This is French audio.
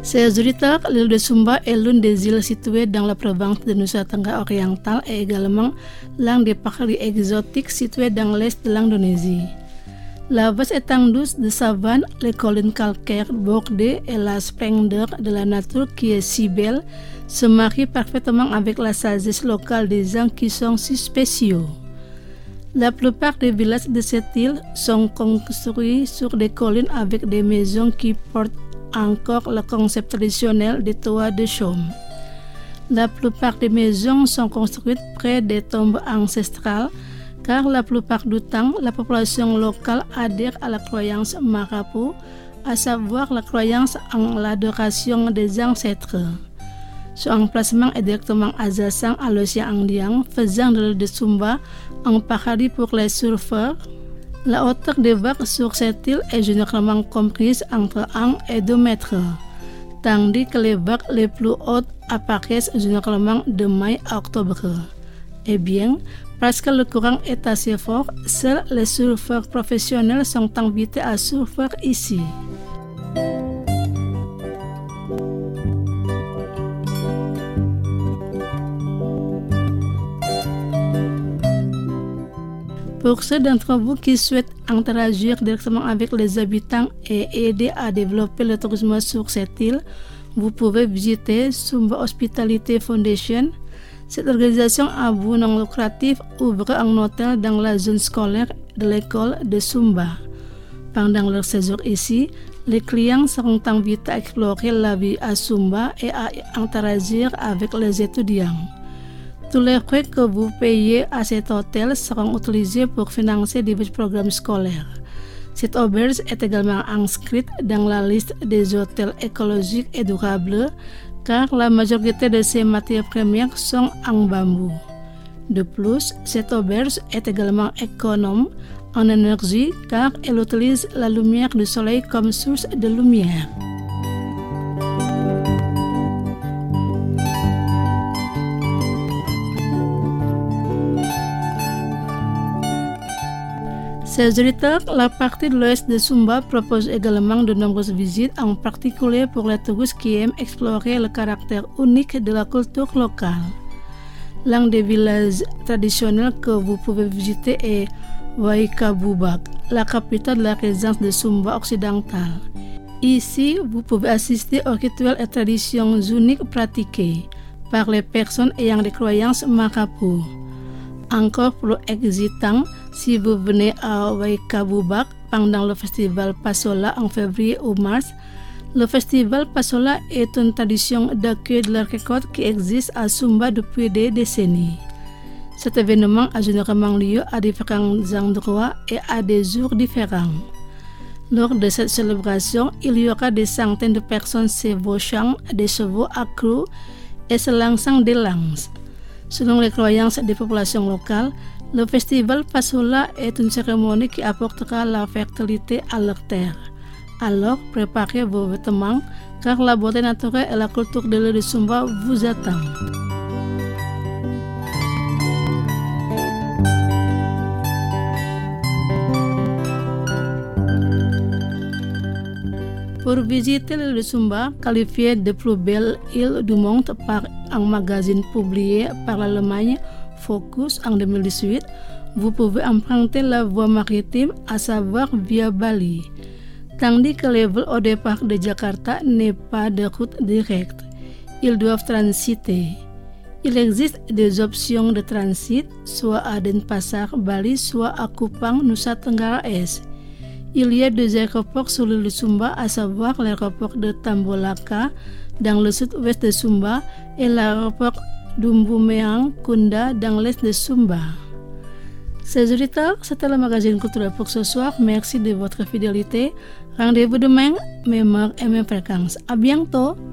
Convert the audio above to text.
Chers auditeurs, l'île de Sumba est l'une des îles situées dans la province de Nusa Tenggara oriental et également l'un des paradis exotiques situés dans l'est de l'Indonésie. La vaste étendue de savane, les collines calcaires bordées et la splendeur de la nature qui est si belle se marient parfaitement avec la sagesse locale des gens qui sont si spéciaux. La plupart des villages de cette île sont construits sur des collines avec des maisons qui portent encore le concept traditionnel des toits de chaume. La plupart des maisons sont construites près des tombes ancestrales car la plupart du temps, la population locale adhère à la croyance marabout, à savoir la croyance en l'adoration des ancêtres. Son emplacement est directement adjacent à l'océan Indien, faisant de l'île de Sumba un paradis pour les surfeurs. La hauteur des vagues sur cette île est généralement comprise entre 1 et 2 mètres, tandis que les vagues les plus hautes apparaissent généralement de mai à octobre. Eh bien, parce que le courant est assez fort, seuls les surfeurs professionnels sont invités à surfer ici. Pour ceux d'entre vous qui souhaitent interagir directement avec les habitants et aider à développer le tourisme sur cette île, vous pouvez visiter Sumba Hospitality Foundation. Cette organisation à but non lucratif ouvre un hôtel dans la zone scolaire de l'école de Sumba. Pendant leur séjour ici, les clients seront invités à explorer la vie à Sumba et à interagir avec les étudiants. Tous les frais que vous payez à cet hôtel seront utilisés pour financer divers programmes scolaires. Cette auberge est également inscrite dans la liste des hôtels écologiques et durables car la majorité de ses matières premières sont en bambou. De plus, cette auberge est également économe en énergie car elle utilise la lumière du soleil comme source de lumière. Chers auditeurs, la partie de l'ouest de Sumba propose également de nombreuses visites, en particulier pour les touristes qui aiment explorer le caractère unique de la culture locale. L'un des villages traditionnels que vous pouvez visiter est Waikabubak, la capitale de la région de Sumba occidentale. Ici, vous pouvez assister aux rituels et traditions uniques pratiquées par les personnes ayant des croyances marabouts. Encore plus excitant, si vous venez à Waikabubak pendant le festival Pasola en février ou mars, le festival Pasola est une tradition d'accueil de la récolte qui existe à Sumba depuis des décennies. Cet événement a généralement lieu à différents endroits et à des jours différents. Lors de cette célébration, il y aura des centaines de personnes chevauchant des chevaux accrus et se lançant des lances. Selon les croyances des populations locales, le festival Pasola est une cérémonie qui apportera la fertilité à leur terre. Alors, préparez vos vêtements, car la beauté naturelle et la culture de l'île de Sumba vous attendent. Pour visiter l'île de Sumba, qualifiée de plus belle île du monde par un magazine publié par l'Allemagne Focus en 2018, vous pouvez emprunter la voie maritime, à savoir via Bali. Tandis que les vols au départ de Jakarta n'est pas de route directe, ils doivent transiter. Il existe des options de transit, soit à Denpasar, Bali, soit à Kupang, Nusa Tenggara Est. Il y a deux aéroports sur l'île de Sumba, à savoir l'aéroport de Tambolaka dans le sud-ouest de Sumba et l'aéroport d'Umbumeang Kunda dans l'est de Sumba. Chers auditeurs, c'était le magazine culturel pour ce soir. Merci de votre fidélité. Rendez-vous demain, même heure et même fréquence. À bientôt.